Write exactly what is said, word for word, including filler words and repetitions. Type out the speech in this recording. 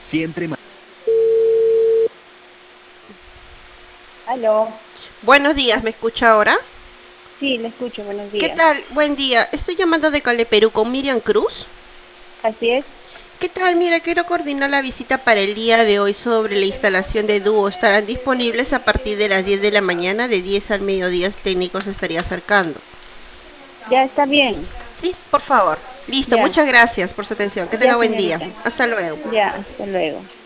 Siempre más. Aló. Buenos días, ¿me escucha ahora? Sí, le escucho, buenos ¿Qué días. tal? Buen día. Estoy llamando de Cale, Perú con Miriam Cruz. Así es. ¿Qué tal? Mira, quiero coordinar la visita para el día de hoy sobre la instalación de dúo. Estarán disponibles a partir de las diez de la mañana, de diez al mediodía el técnico se estaría acercando. Ya está bien. Sí, por favor. Listo, Ya, muchas gracias por su atención. Que tenga ya, buen día. señorita. Hasta luego. Ya, hasta luego.